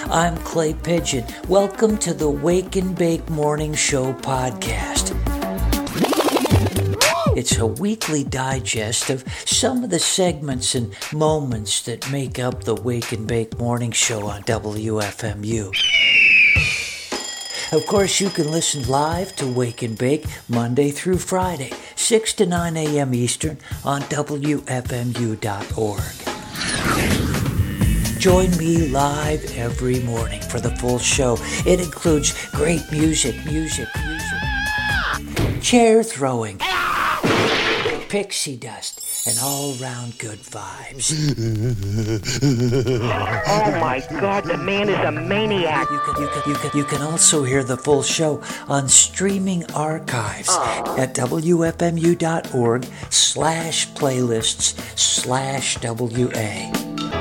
I'm Clay Pigeon. Welcome to the Wake and Bake Morning Show podcast. It's a weekly digest of some of the segments and moments that make up the Wake and Bake Morning Show on WFMU. Of course, you can listen live to Wake and Bake Monday through Friday, 6 to 9 a.m. Eastern on WFMU.org. Join me live every morning for the full show. It includes great music, chair throwing, pixie dust, and all-round good vibes. Oh my God, the man is a maniac. You can also hear the full show on streaming archives at WFMU.org/playlists/WA.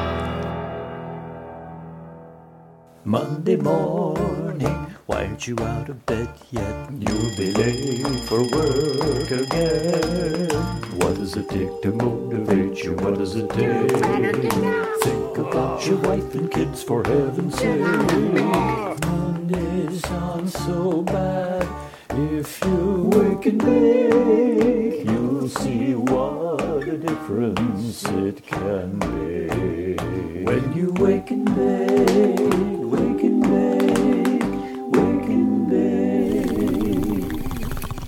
Monday morning, why aren't you out of bed yet? You'll be late for work again. What does it take to motivate you? What does it take? Think about your wife and kids, for heaven's sake. Mondays aren't so bad. If you wake and bake, you'll see what a difference it can make. When you wake and bake, wake and bake, wake and bake.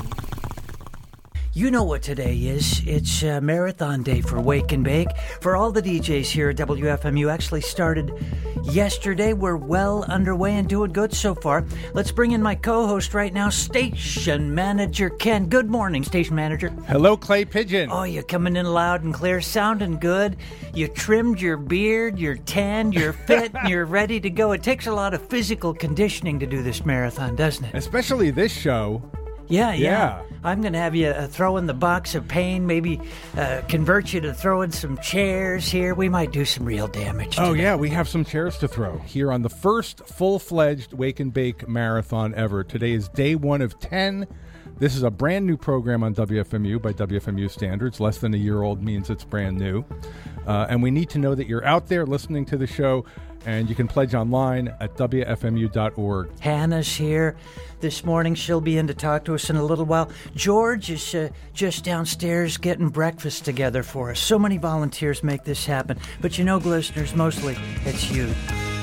You know what today is. It's marathon day for Wake and Bake. For all the DJs here at WFMU, actually started yesterday. We're well underway and doing good so far. Let's bring in my co-host right now, Station Manager Ken. Good morning, Station Manager. Hello, Clay Pigeon. Oh, you're coming in loud and clear, sounding good. You trimmed your beard, you're tanned, you're fit, and you're ready to go. It takes a lot of physical conditioning to do this marathon, doesn't it? Especially this show. Yeah. I'm going to have you throw in the box of pain, maybe convert you to throw in some chairs here. We might do some real damage today. Oh, yeah, we have some chairs to throw here on the first full-fledged Wake and Bake marathon ever. Today is day 1 of 10. This is a brand new program on WFMU by WFMU standards. Less than a year old means it's brand new. And we need to know that you're out there listening to the show, and you can pledge online at WFMU.org. Hannah's here this morning. She'll be in to talk to us in a little while. George is just downstairs getting breakfast together for us. So many volunteers make this happen. But you know, listeners, mostly it's you.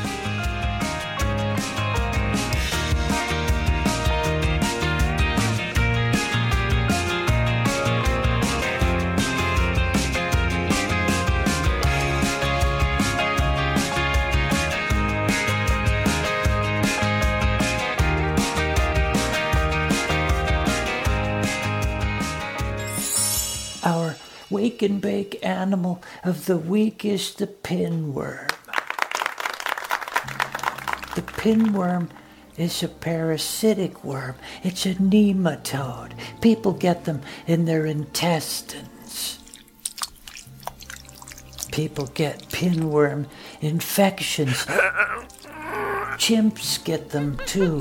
Our Wake and Bake animal of the week is the pinworm. The pinworm is a parasitic worm. It's a nematode. People get them in their intestines. People get pinworm infections. Chimps get them too.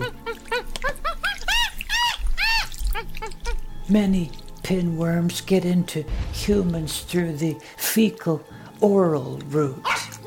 Many pinworms get into humans through the fecal-oral route.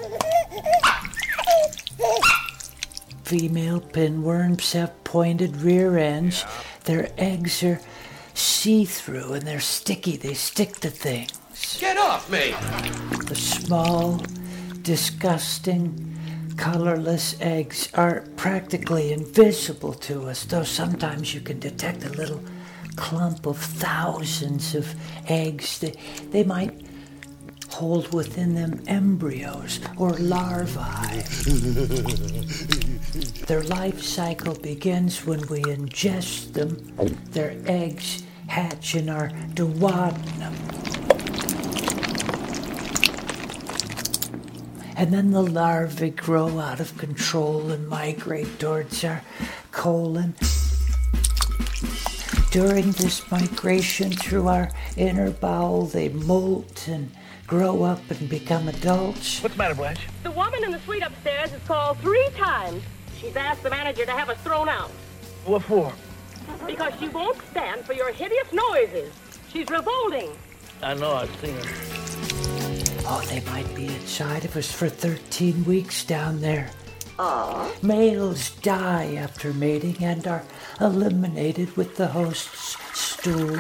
Female pinworms have pointed rear ends. Their eggs are see-through and they're sticky. They stick to things. Get off me! The small, disgusting, colorless eggs are practically invisible to us, though sometimes you can detect a little clump of thousands of eggs. They might hold within them embryos or larvae. Their life cycle begins when we ingest them. Their eggs hatch in our duodenum. And then the larvae grow out of control and migrate towards our colon. During this migration through our inner bowel, they molt and grow up and become adults. What's the matter, Blanche? The woman in the suite upstairs has called 3 times. She's asked the manager to have us thrown out. What for? Because she won't stand for your hideous noises. She's revolting. I know, I've seen her. Oh, they might be inside of us for 13 weeks down there. Males die after mating and are eliminated with the host's stool.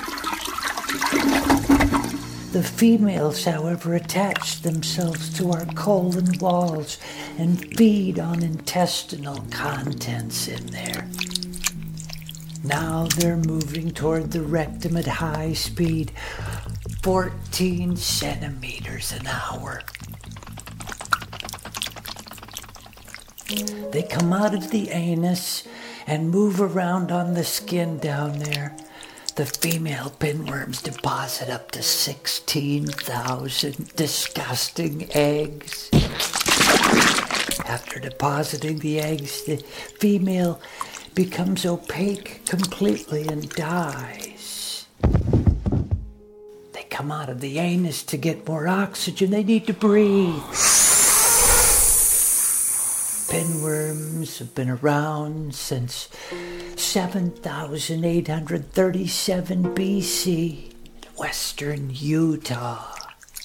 The females, however, attach themselves to our colon walls and feed on intestinal contents in there. Now they're moving toward the rectum at high speed, 14 centimeters an hour. They come out of the anus and move around on the skin down there. The female pinworms deposit up to 16,000 disgusting eggs. After depositing the eggs, the female becomes opaque completely and dies. They come out of the anus to get more oxygen. They need to breathe. Pinworms have been around since 7,837 BC in western Utah.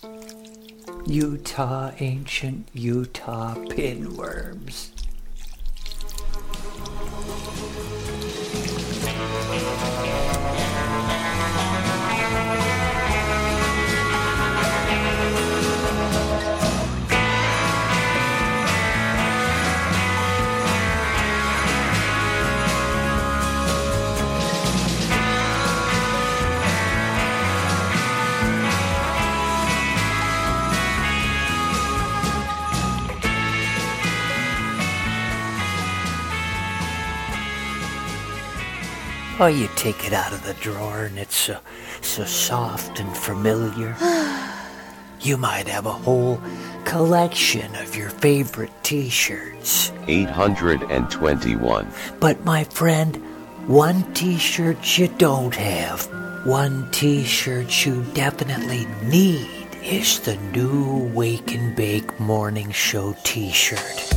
Ancient Utah pinworms. Oh, you take it out of the drawer and it's so soft and familiar. You might have a whole collection of your favorite t-shirts. 821. But my friend, one t-shirt you don't have, one t-shirt you definitely need is the new Wake and Bake Morning Show t-shirt.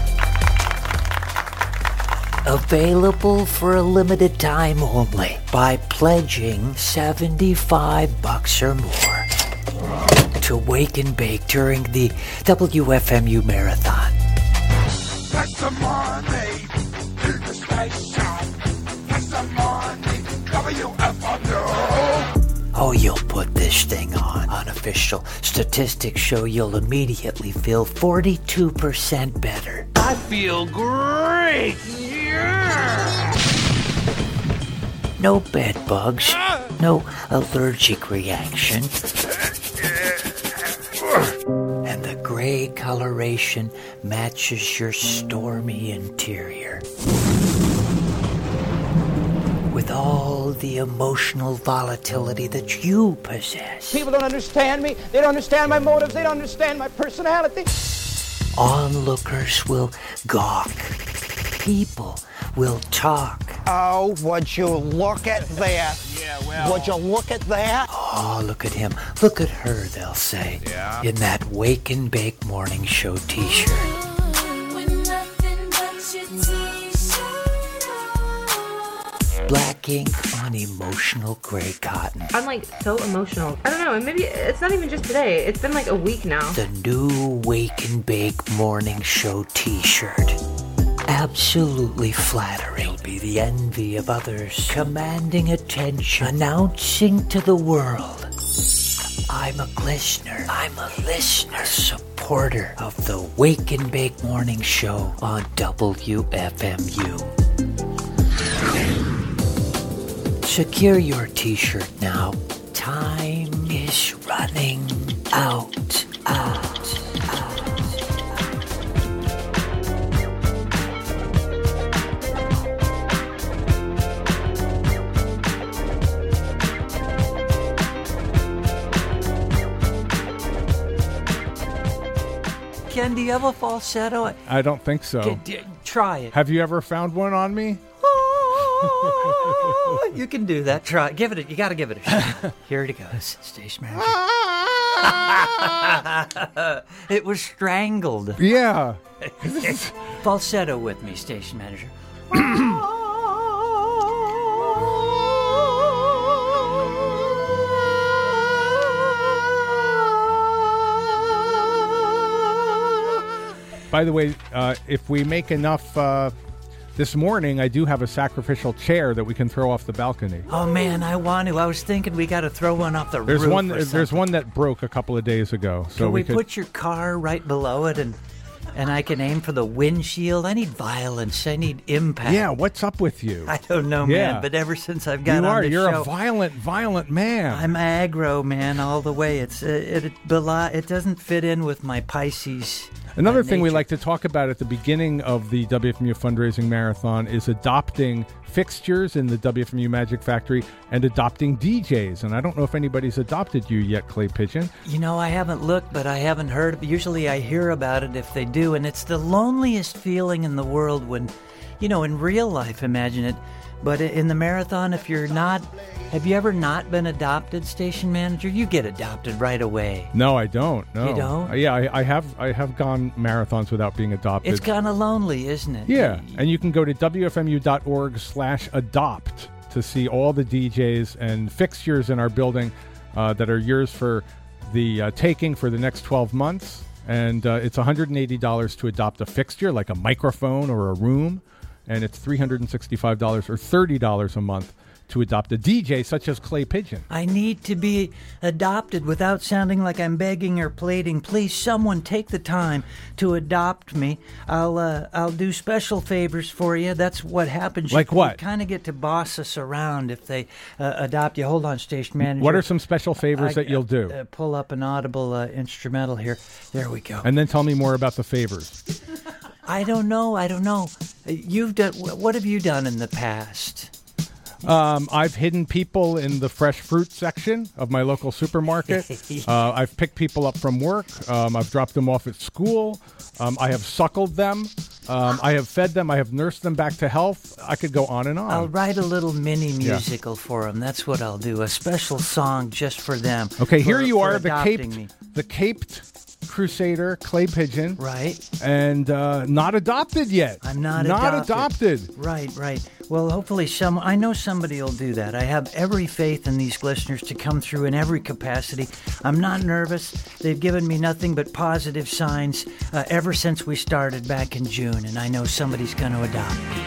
Available for a limited time only by pledging $75 or more to Wake and Bake during the WFMU Marathon. That's the money to the station. That's the money, WFMU. Oh, you'll put this thing on. Unofficial statistics show you'll immediately feel 42% better. I feel great. No bed bugs, no allergic reaction, and the gray coloration matches your stormy interior. With all the emotional volatility that you possess. People don't understand me. They don't understand my motives. They don't understand my personality. Onlookers will gawk. People will talk. Oh, would you look at that? Yeah, well. Would you look at that? Oh, look at him. Look at her, they'll say. Yeah. In that Wake and Bake Morning Show t-shirt. Black ink on emotional gray cotton. I'm like so emotional. I don't know, and maybe it's not even just today. It's been like a week now. The new Wake and Bake Morning Show t-shirt. Absolutely flattering. It'll be the envy of others. Commanding attention. Announcing to the world. I'm a listener. I'm a listener. Supporter of the Wake and Bake Morning Show on WFMU. Secure your t-shirt now. Time is running out. Ken, do you have a falsetto? I don't think so. Try it. Have you ever found one on me? You can do that. Try. Give it. You got to give it a shot. Here it goes, station manager. It was strangled. Yeah. Falsetto with me, station manager. By the way, if we make enough this morning, I do have a sacrificial chair that we can throw off the balcony. Oh, man, I want to. I was thinking we got to throw one off the roof. There's one that broke a couple of days ago. So can we put your car right below it and I can aim for the windshield? I need violence. I need impact. Yeah, what's up with you? I don't know, man, but ever since I've got on this you're show, a violent man. I'm aggro, man, all the way. It doesn't fit in with my Pisces. Another thing we like to talk about at the beginning of the WFMU Fundraising Marathon is adopting fixtures in the WFMU Magic Factory and adopting DJs. And I don't know if anybody's adopted you yet, Clay Pigeon. You know, I haven't looked, but I haven't heard. Usually I hear about it if they do. And it's the loneliest feeling in the world when, in real life, imagine it. But in the marathon, if you're not, have you ever not been adopted, station manager? You get adopted right away. No, I don't. No. You don't? Yeah, I have gone marathons without being adopted. It's kind of lonely, isn't it? Yeah, and you can go to wfmu.org/adopt to see all the DJs and fixtures in our building that are yours for the taking for the next 12 months. And it's $180 to adopt a fixture, like a microphone or a room. And it's $365 or $30 a month to adopt a DJ such as Clay Pigeon. I need to be adopted without sounding like I'm begging or pleading. Please, someone take the time to adopt me. I'll do special favors for you. That's what happens. Like what? You kind of get to boss us around if they adopt you. Hold on, station manager. What are some special favors that you'll do? Pull up an Audible instrumental here. There we go. And then tell me more about the favors. I don't know. You've done. What have you done in the past? I've hidden people in the fresh fruit section of my local supermarket. I've picked people up from work. I've dropped them off at school. I have suckled them. I have fed them. I have nursed them back to health. I could go on and on. I'll write a little mini musical for them. That's what I'll do. A special song just for them. Okay, here you are, the caped Crusader, Clay Pigeon. Right. And not adopted yet. I'm not adopted. Right. Well, hopefully I know somebody will do that. I have every faith in these listeners to come through in every capacity. I'm not nervous. They've given me nothing but positive signs ever since we started back in June, and I know somebody's going to adopt me.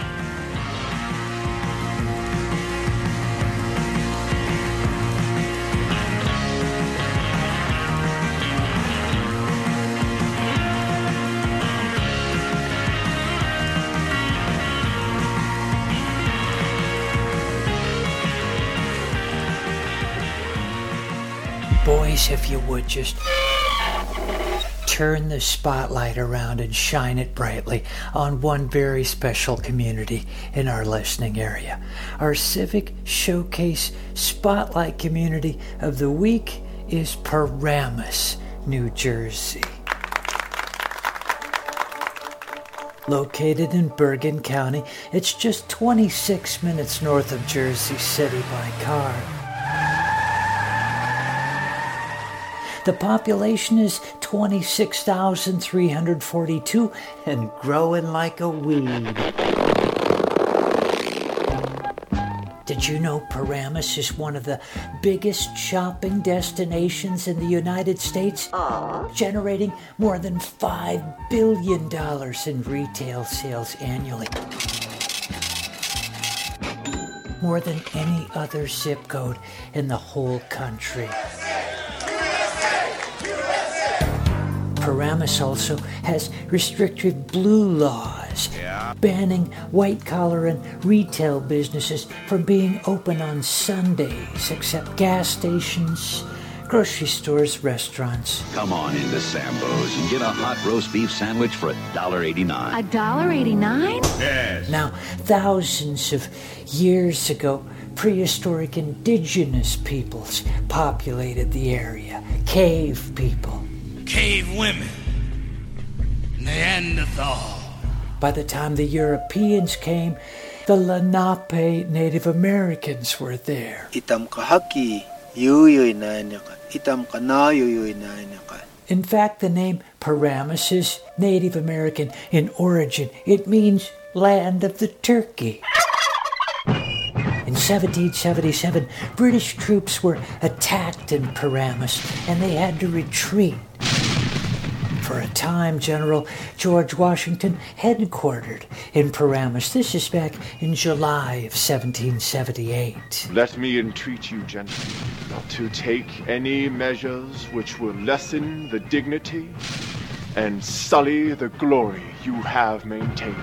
Boys, if you would just turn the spotlight around and shine it brightly on one very special community in our listening area. Our Civic Showcase Spotlight Community of the Week is Paramus, New Jersey. Located in Bergen County, it's just 26 minutes north of Jersey City by car. The population is 26,342 and growing like a weed. Did you know Paramus is one of the biggest shopping destinations in the United States? Generating more than $5 billion in retail sales annually. More than any other zip code in the whole country. Paramus also has restrictive blue laws, banning white-collar and retail businesses from being open on Sundays, except gas stations, grocery stores, restaurants. Come on into Sambo's and get a hot roast beef sandwich for $1.89. $1.89? Yes. Now, thousands of years ago, prehistoric indigenous peoples populated the area. Cave people. Cave women. Neanderthal. By the time the Europeans came, the Lenape Native Americans were there. Itam ka haki, yuyuy na ka. Itam ka na yuyuy na ka. In fact, the name Paramus is Native American in origin. It means land of the turkey. In 1777, British troops were attacked in Paramus, and they had to retreat. For for a time, General George Washington headquartered in Paramus. This is back in July of 1778. Let me entreat you, gentlemen, not to take any measures which will lessen the dignity and sully the glory you have maintained.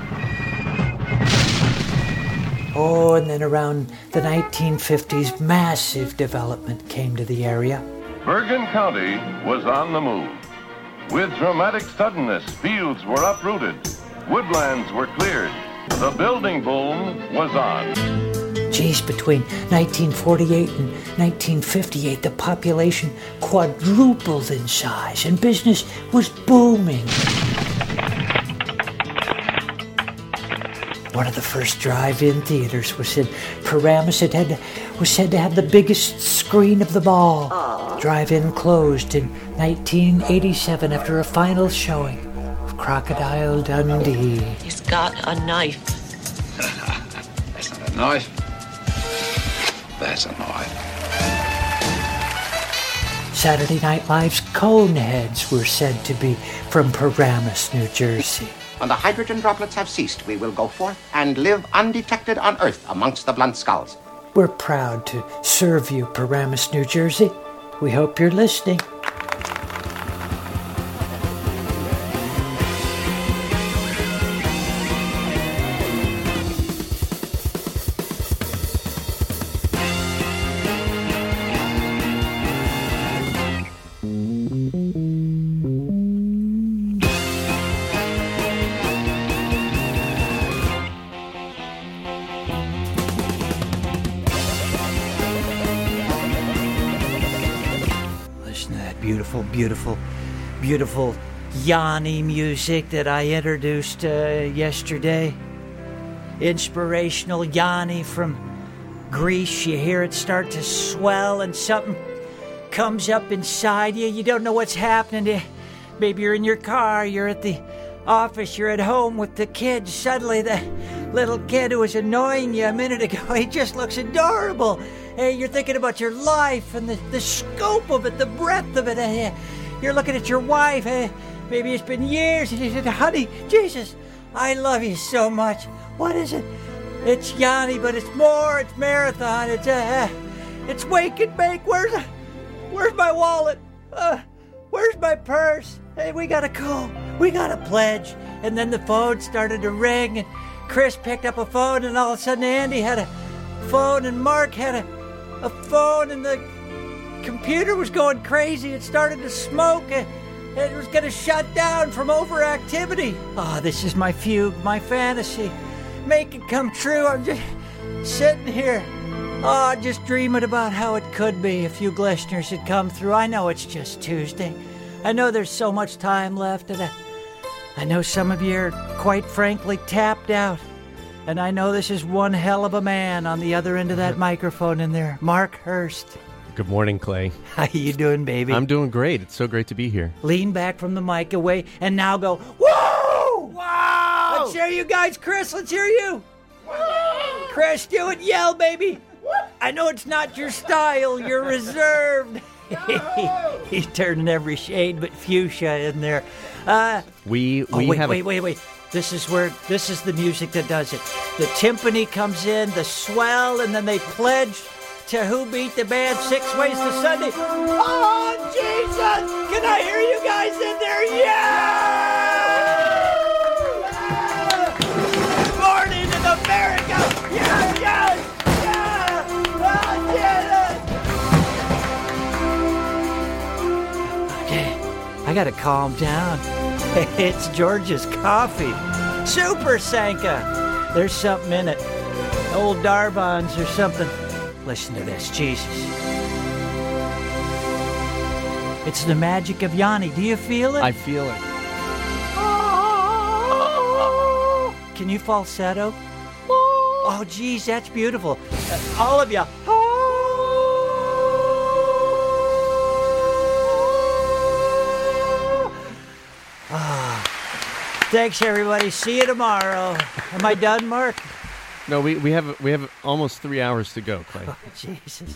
Oh, and then around the 1950s, massive development came to the area. Bergen County was on the move. With dramatic suddenness, fields were uprooted, woodlands were cleared, the building boom was on. Geez, between 1948 and 1958, the population quadrupled in size and business was booming. One of the first drive-in theaters was in Paramus. It was said to have the biggest screen of them all. Drive-in closed in 1987 after a final showing of Crocodile Dundee. He's got a knife. That's not a knife. That's a knife. Saturday Night Live's Coneheads were said to be from Paramus, New Jersey. When the hydrogen droplets have ceased, we will go forth and live undetected on Earth amongst the blunt skulls. We're proud to serve you, Paramus, New Jersey. We hope you're listening. Beautiful Yanni music that I introduced yesterday. Inspirational Yanni from Greece. You hear it start to swell and something comes up inside you. You don't know what's happening. Maybe you're in your car, you're at the office, you're at home with the kids. Suddenly the little kid who was annoying you a minute ago, he just looks adorable. Hey, you're thinking about your life and the scope of it, the breadth of it. You're looking at your wife. Maybe it's been years. And you said, honey, Jesus, I love you so much. What is it? It's Yanni, but it's more. It's marathon. It's wake and bake. Where's my wallet? Where's my purse? Hey, we got to call. We got to pledge. And then the phone started to ring, and Chris picked up a phone, and all of a sudden Andy had a phone, and Mark had a phone, and the computer was going crazy. It started to smoke. It was going to shut down from overactivity. Oh, this is my fugue, my fantasy. Make it come true. I'm just sitting here. Oh, just dreaming about how it could be if you listeners had come through. I know it's just Tuesday. I know there's so much time left, and I know some of you are quite frankly tapped out. And I know this is one hell of a man on the other end of that microphone in there, Mark Hurst. Good morning, Clay. How you doing, baby? I'm doing great. It's so great to be here. Lean back from the mic away and now go, whoa! Wow! Let's hear you guys. Chris, let's hear you. Whoa! Chris, do it. Yell, baby. I know it's not your style. You're reserved. He's turning every shade but fuchsia in there. Wait. This is the music that does it. The timpani comes in, the swell, and then they pledge to Who Beat the Band 6 Ways to Sunday. Oh, Jesus! Can I hear you guys in there? Yeah! Morning in America! Yeah! Oh, okay, I gotta calm down. It's George's coffee. Super Sanka. There's something in it. Old Darbons or something. Listen to this, Jesus. It's the magic of Yanni. Do you feel it? I feel it. Can you falsetto? Oh, geez, that's beautiful. All of you. Thanks, everybody. See you tomorrow. Am I done, Mark? No, we have almost 3 hours to go, Clay. Oh, Jesus.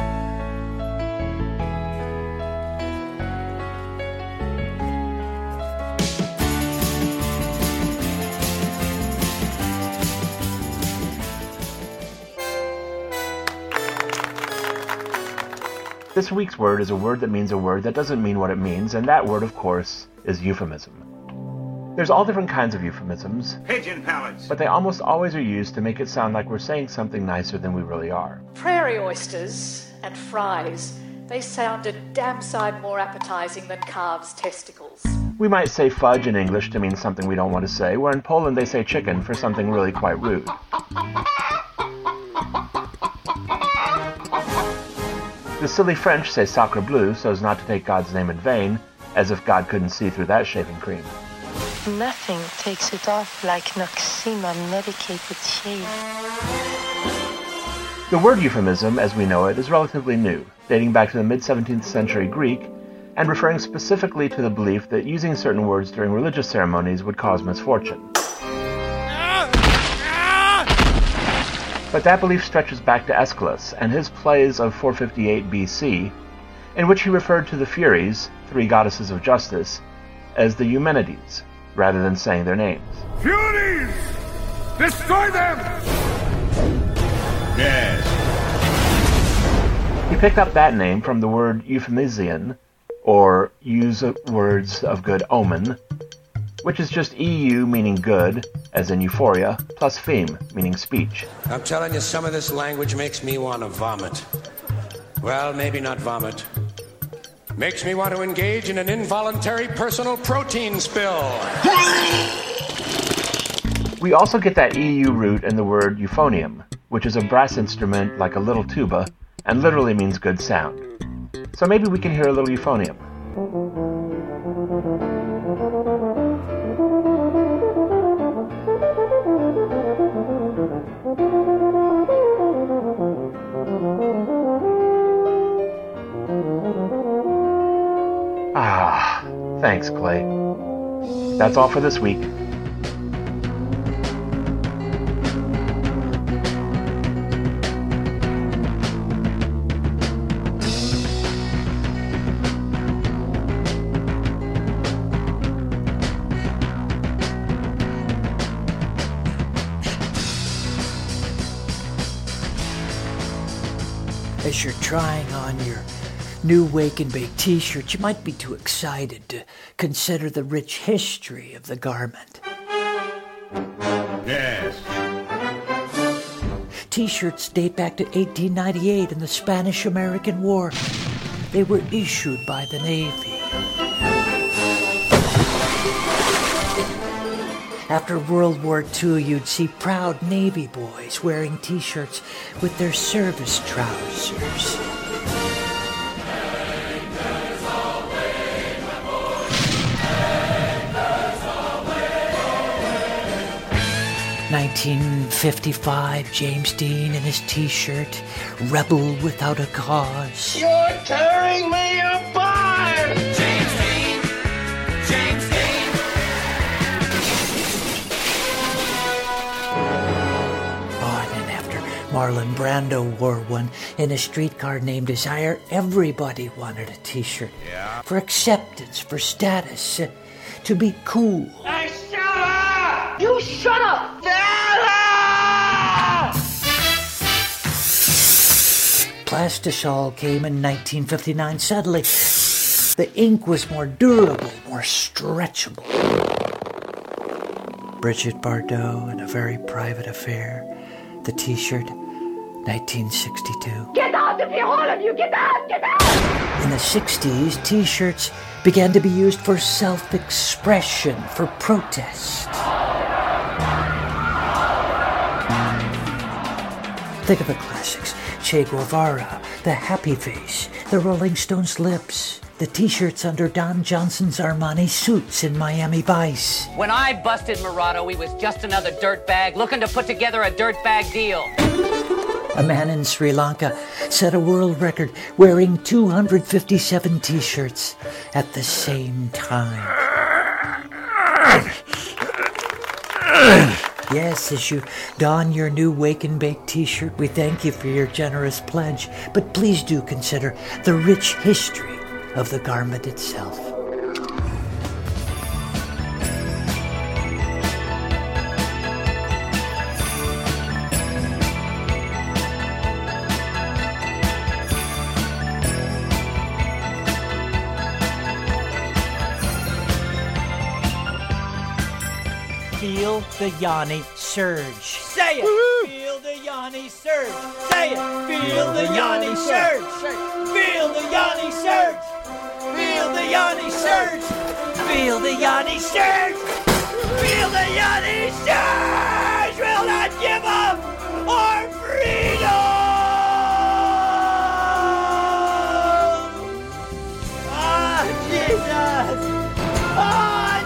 This week's word is a word that means a word that doesn't mean what it means, and that word, of course, is euphemism. There's all different kinds of euphemisms, Pigeon palace. but they almost always are used to make it sound like we're saying something nicer than we really are. Prairie oysters and fries, they sounded damn sight more appetizing than calves' testicles. We might say fudge in English to mean something we don't want to say, where in Poland they say chicken for something really quite rude. The silly French say sacre bleu so as not to take God's name in vain, as if God couldn't see through that shaving cream. Nothing takes it off like Noxema medicated shave. The word euphemism, as we know it, is relatively new, dating back to the mid-17th century Greek, and referring specifically to the belief that using certain words during religious ceremonies would cause misfortune. But that belief stretches back to Aeschylus and his plays of 458 BC, in which he referred to the Furies, 3 goddesses of justice, as the Eumenides, rather than saying their names. Furies! Destroy them! Yes. He picked up that name from the word euphemisian, or use words of good omen, which is just EU meaning good, as in euphoria, plus feme, meaning speech. I'm telling you, some of this language makes me want to vomit. Well, maybe not vomit. Makes me want to engage in an involuntary personal protein spill. We also get that EU root in the word euphonium, which is a brass instrument like a little tuba, and literally means good sound. So maybe we can hear a little euphonium. Ah, thanks, Clay. That's all for this week. As you're trying on your new Wake and Bake t-shirt, you might be too excited to consider the rich history of the garment. Yes. T-shirts date back to 1898 in the Spanish-American War. They were issued by the Navy. After World War II, you'd see proud Navy boys wearing t-shirts with their service trousers. "1955, James Dean in his t-shirt, rebel without a cause." You're tearing me apart! James Dean! James Dean! Oh, and then after Marlon Brando wore one in a streetcar named Desire, everybody wanted a t-shirt. Yeah. For acceptance, for status, to be cool. Hey, shut up! You shut up! Plastisol came in 1959. Suddenly, the ink was more durable, more stretchable. Brigitte Bardot in A Very Private Affair. The t-shirt, 1962. Get out of here, all of you! Get out! Get out! In the 60s, t-shirts began to be used for self-expression, for protest. Think of the classics. Che Guevara, the Happy Face, the Rolling Stones' Lips, the t-shirts under Don Johnson's Armani suits in Miami Vice. When I busted Murado, he was just another dirtbag looking to put together a dirtbag deal. A man in Sri Lanka set a world record wearing 257 t-shirts at the same time. Yes, as you don your new Wake and Bake t-shirt, we thank you for your generous pledge, but please do consider the rich history of the garment itself. feel the Yanni surge. Say it. Feel the Yanni surge. Say it. Feel the Yanni surge. Feel the Yanni surge. Feel the Yanni surge. Feel the Yanni surge. Feel the Yanni surge. Will not give up our freedom. Ah, Jesus. Ah,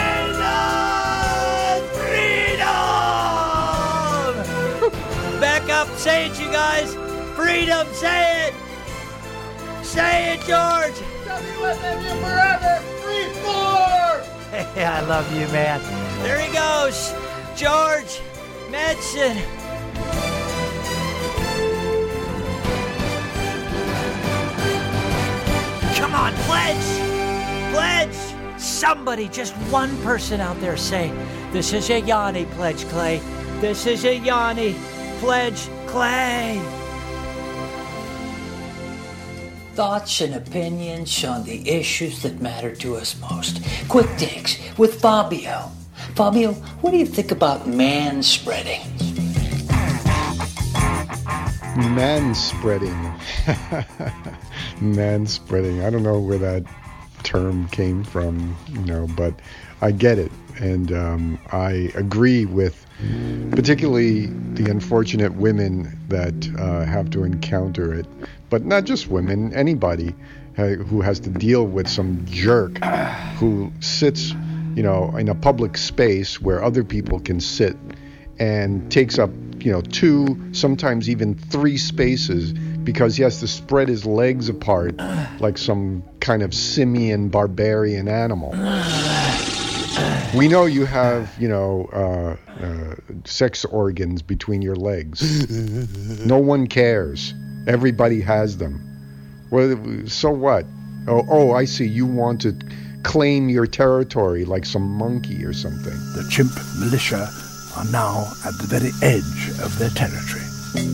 Jesus. Freedom. Back up. Say it, you guys. Freedom. Say it. Say it, George. WFMU forever. Free floor. Hey, I love you, man. There he goes. George Mattson. Come on, pledge. Pledge. Somebody, just one person out there say, this is a Yanni pledge, Clay. This is a Yanni pledge, Clay. Thoughts and opinions on the issues that matter to us most. Quick takes with Fabio. Fabio, what do you think about manspreading? Manspreading. Manspreading. I don't know where that term came from, but I get it. And I agree with particularly the unfortunate women that have to encounter it. But not just women, anybody who has to deal with some jerk who sits, in a public space where other people can sit and takes up, 2, sometimes even 3 spaces because he has to spread his legs apart like some kind of simian barbarian animal. We know you have, sex organs between your legs. No one cares. Everybody has them. Well, so what? Oh, I see. You want to claim your territory like some monkey or something. The chimp militia are now at the very edge of their territory.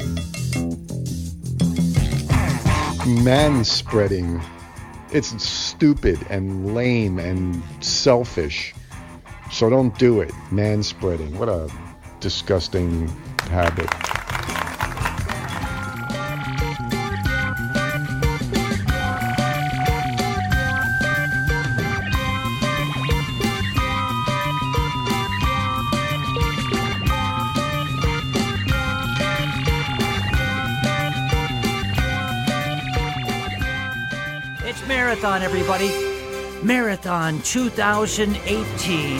Manspreading. It's stupid and lame and selfish. So don't do it. Manspreading. What a disgusting habit. Marathon, everybody. Marathon 2018.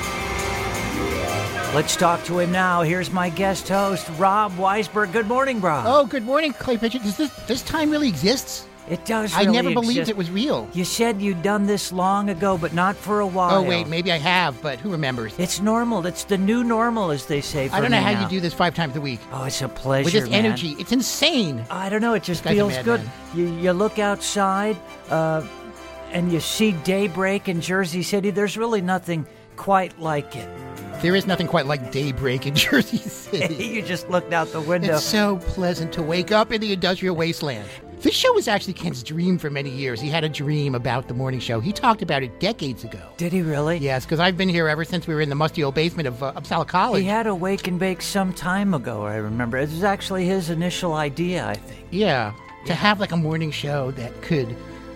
Let's talk to him now. Here's my guest host, Rob Weisberg. Good morning, Rob. Oh, good morning, Clay Pigeon. Does this time really exist? It does really I never exist. believed it was real. You said you'd done this long ago, but not for a while. Oh, wait, maybe I have, but who remembers? It's normal. It's the new normal, as they say. I don't know how you do this 5 times a week. Oh, it's a pleasure, with this man. energy. It's insane. I don't know. It just feels good. You look outside, and you see daybreak in Jersey City. There's really nothing quite like it. There is nothing quite like daybreak in Jersey City. You just looked out the window. It's so pleasant to wake up in the industrial wasteland. This show was actually Ken's dream for many years. He had a dream about the morning show. He talked about it decades ago. Did he really? Yes, because I've been here ever since we were in the musty old basement of Uppsala College. He had a Wake and Bake some time ago, I remember. It was actually his initial idea, I think. Yeah, to have like a morning show that could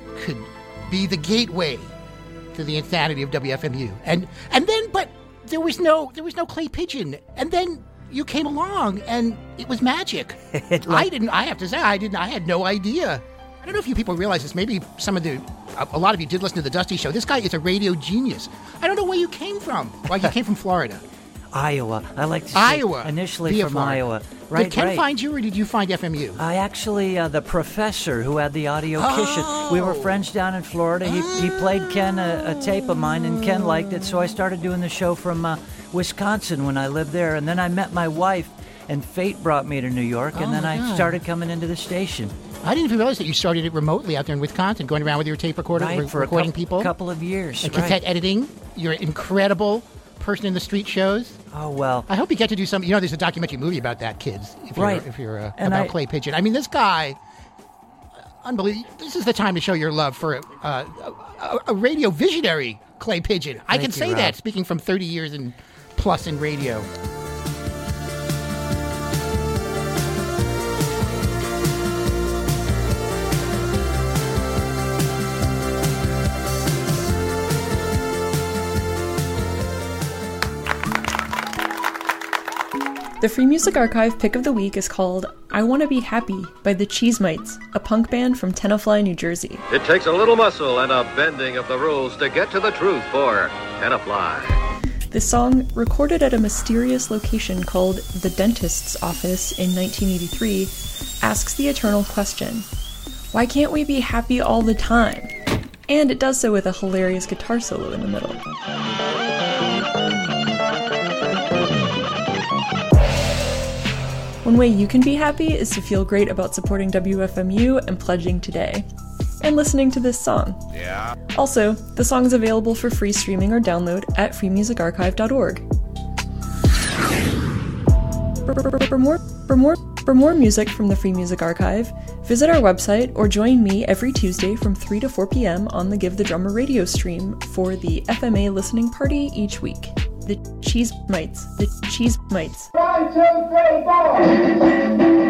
be the gateway to the insanity of WFMU. And then, but there was no Clay Pigeon. And then you came along, and it was magic. I have to say, I had no idea. I don't know if you people realize this. Maybe a lot of you did listen to the Dusty Show. This guy is a radio genius. I don't know where you came from. Well, you came from Florida. Iowa. I like to say Iowa. Initially from Florida. Iowa. Right, did Ken find you, or did you find FMU? I actually, the professor who had the audio kitchen, we were friends down in Florida. He played Ken a tape of mine, and Ken liked it, so I started doing the show from Wisconsin when I lived there. And then I met my wife, and fate brought me to New York, and then I started coming into the station. I didn't even realize that you started it remotely out there in Wisconsin, going around with your tape recorder, recording people. A couple of years. And cassette editing. You're an incredible person in the street shows. Oh, well. I hope you get to do something. You know, there's a documentary movie about that, kids. If you're about Clay Pigeon. I mean, this guy, unbelievable. This is the time to show your love for a radio visionary, Clay Pigeon. I can say that, speaking from 30 years in plus in radio. The Free Music Archive pick of the week is called I Wanna Be Happy by the Cheesemites, a punk band from Tenafly, New Jersey. It takes a little muscle and a bending of the rules to get to the truth for Tenafly. This song, recorded at a mysterious location called the Dentist's Office in 1983, asks the eternal question, why can't we be happy all the time? And it does so with a hilarious guitar solo in the middle. One way you can be happy is to feel great about supporting WFMU and pledging today. And listening to this song. Yeah. Also, the song is available for free streaming or download at freemusicarchive.org. For more music from the Free Music Archive, visit our website or join me every Tuesday from 3 to 4 p.m. on the Give the Drummer radio stream for the FMA listening party each week. The Cheesemites. The Cheesemites. 1, 2, 3, 4.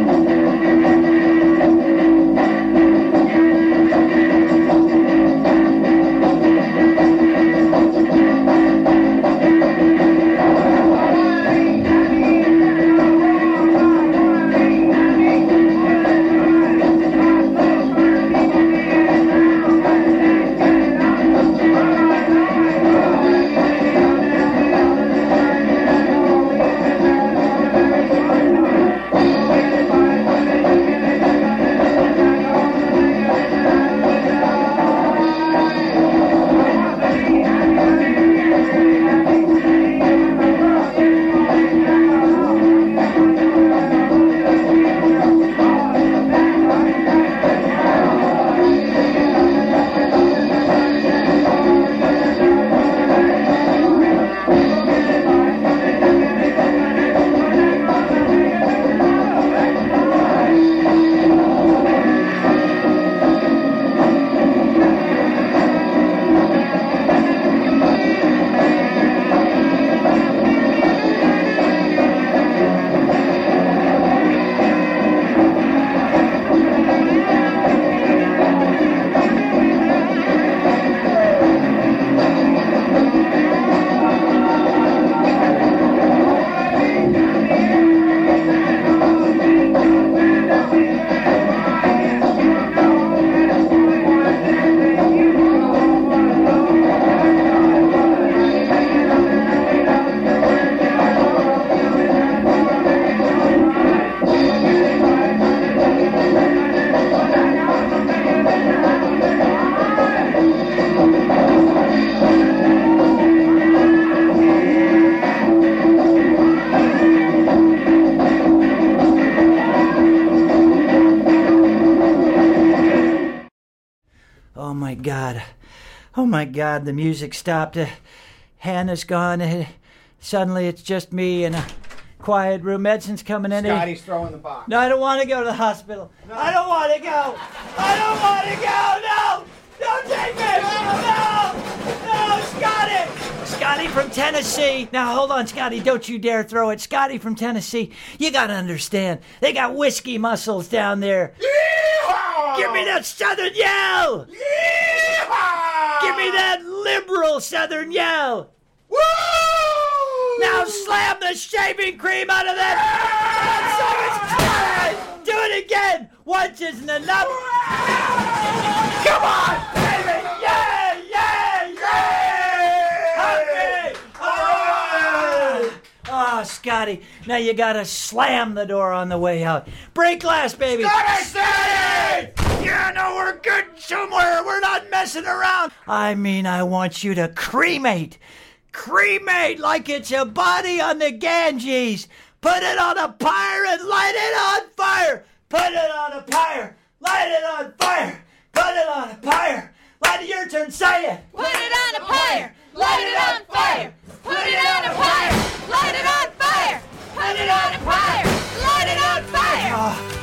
Oh my God, the music stopped. Hannah's gone. Suddenly it's just me in a quiet room. Edson's coming in. Scotty's throwing the box. No, I don't want to go to the hospital. No. I don't want to go. I don't want to go. No! Don't take me! No! No, Scotty! Scotty from Tennessee. Now, hold on, Scotty. Don't you dare throw it. Scotty from Tennessee. You got to understand. They got whiskey muscles down there. Yeehaw! Give me that Southern yell! Yeehaw! Give me that liberal Southern yell! Woo! Now slam the shaving cream out of that! Do it again! Once isn't enough! Come on, baby! Yeah, yeah, yeah! Happy! Oh, Scotty, now you gotta slam the door on the way out. Break glass, baby! Scotty! Yeah, no, we're good somewhere. We're not messing around. I mean, I want you to cremate. Cremate like it's a body on the Ganges. Put it on a pyre and light it on fire. Put it on a pyre. Light it on fire. Put it on a pyre. Light it, your turn, say it. Put it on a pyre. Light it on fire. Put it on a pyre. Light it on fire. Put it on a pyre. Light it on fire. Oh.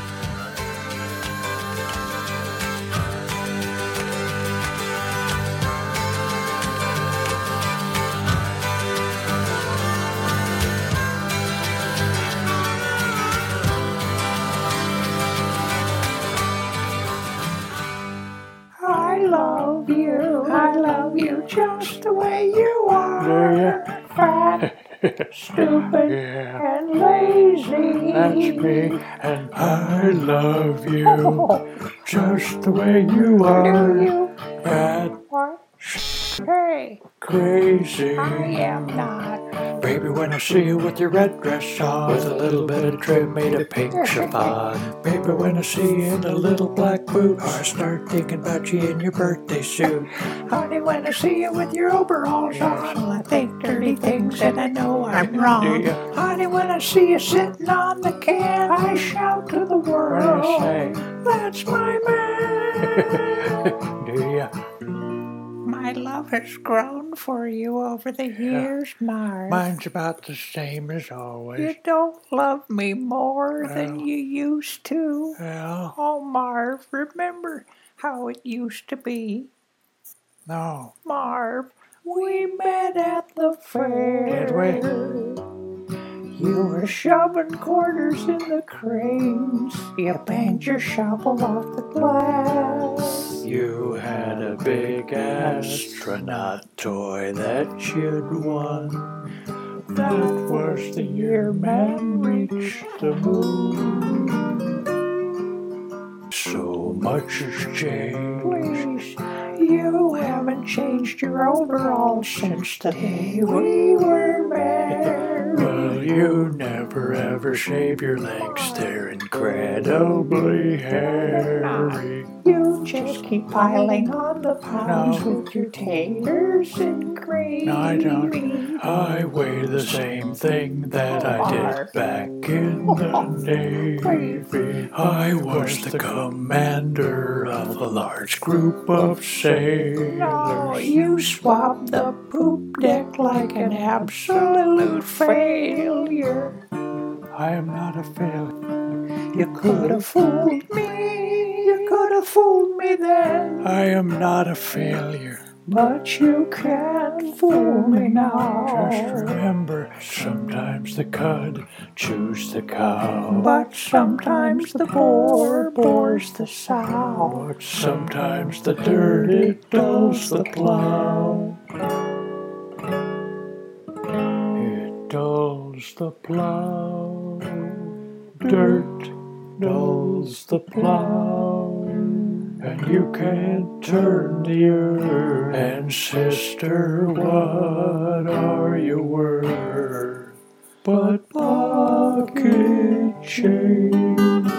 Stupid and lazy. That's me, and I love you just the way you are. Bad, Hey, crazy. I am not. Baby, when I see you with your red dress on, with a little bit of trim made of pink chiffon. Baby, when I see you in a little black boot, I start thinking about you in your birthday suit. Honey, when I see you with your overalls on, I think dirty things and I know I'm wrong. Honey, when I see you sitting on the can, I shout to the world, that's my man. Do ya? My love has grown for you over the years, Marv. Mine's about the same as always. You don't love me more than you used to. Well. Oh, Marv, remember how it used to be? No. Marv, we met at the fair. Did we? You were shoving quarters in the cranes. You banged your shovel off the glass. You had a big astronaut toy that you'd won. That was the year man reached the moon. So much has changed. Please, you haven't changed your overalls since the day we were married. Well, you never ever shave your legs. They're incredibly hairy. You just keep piling on the pounds with your taters and gravy. No, I don't. I weigh the same thing that I did back in the Navy. I was the commander of a large group of sailors. No, you swapped the poop deck like an absolute failure. I am not a failure. You could have fooled me. You could have fooled me then. I am not a failure. But you can't fool me now. Just remember, sometimes the cud chews the cow. But sometimes the boar bores the sow. But sometimes the dirt, it dulls the plow. It dulls the plow. Dirt dulls the plow. And you can't turn the earth. And sister, what are you worth? But pocket change.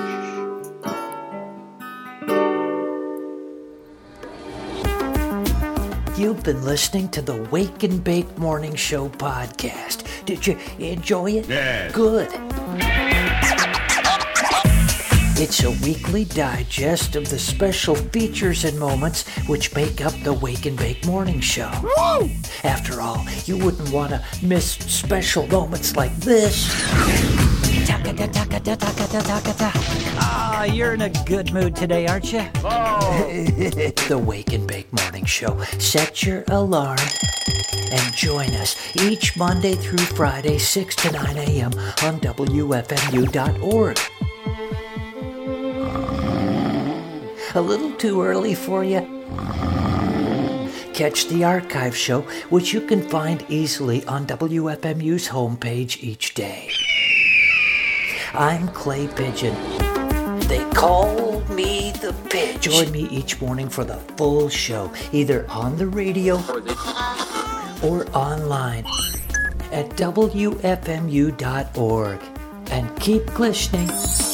You've been listening to the Wake and Bake Morning Show podcast. Did you enjoy it? Yes. Good. It's a weekly digest of the special features and moments which make up the Wake and Bake Morning Show. Woo! After all, you wouldn't want to miss special moments like this. Ah, you're in a good mood today, aren't you? The Wake and Bake Morning Show. Set your alarm and join us each Monday through Friday, 6 to 9 a.m. on WFMU.org. A little too early for you? Catch the archive show, which you can find easily on WFMU's homepage each day. I'm Clay Pigeon. They call me the Pitch. Join me each morning for the full show, either on the radio or online at WFMU.org. And keep listening.